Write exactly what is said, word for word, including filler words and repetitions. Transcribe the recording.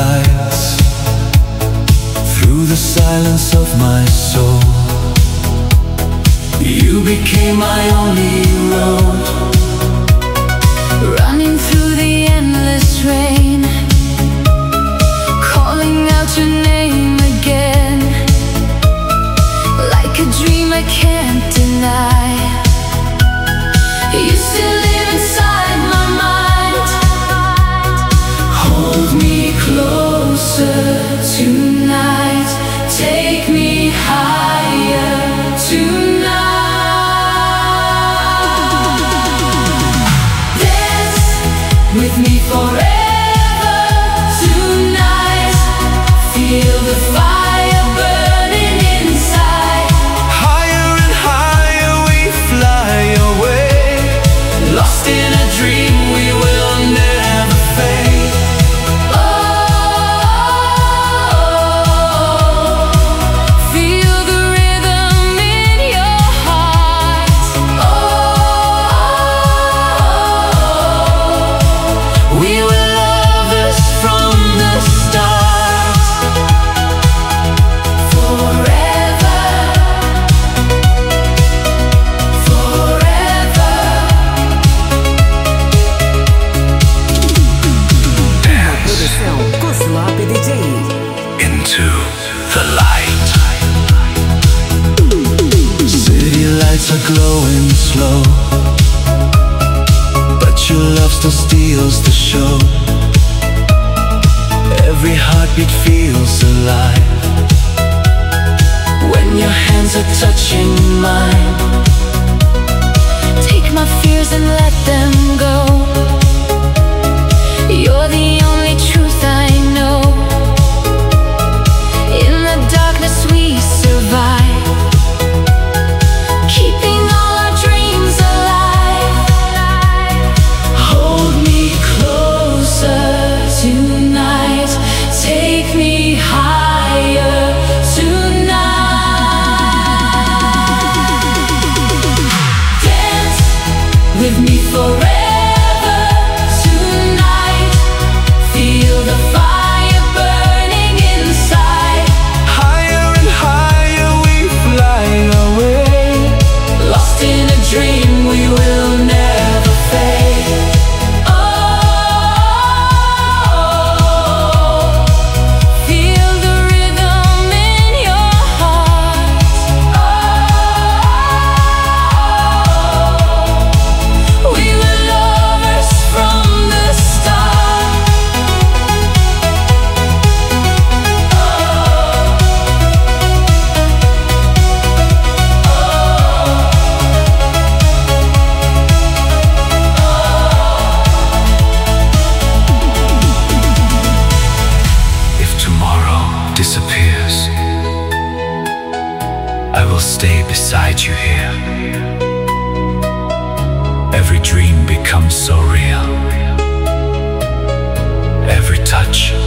lights through the silence of my soul. You became my only road, running through the endless rain, calling out your name again, like a dream I can't deny. You still live inside my mind. Hold me closer tonight, take me higher tonight. With me forever tonight, feel the fire burning inside. Higher and higher we fly away, lost in a dream we will never fade. Oh, feel the rhythm in your heart. Oh, We were lovers from the start. forever, forever. Produção Kozlop D J. Into the light. City lights are glowing slow, but your love still steals the show. Every heartbeat feels alive when your hands are touching mine. Take my fears and let them go. You're the only truth I know. In the darkness we survive, keeping all our dreams alive. Hold me closer tonight, take me higher tonight. Dance with me forever tonight, feel the fire burning inside. Higher and higher we fly away, Lost in a dream we will never fade. Oh, feel the rhythm in your heart. Oh, we were lovers from the start. If tomorrow disappears, I will stay beside you here. Every dream becomes so real, every touch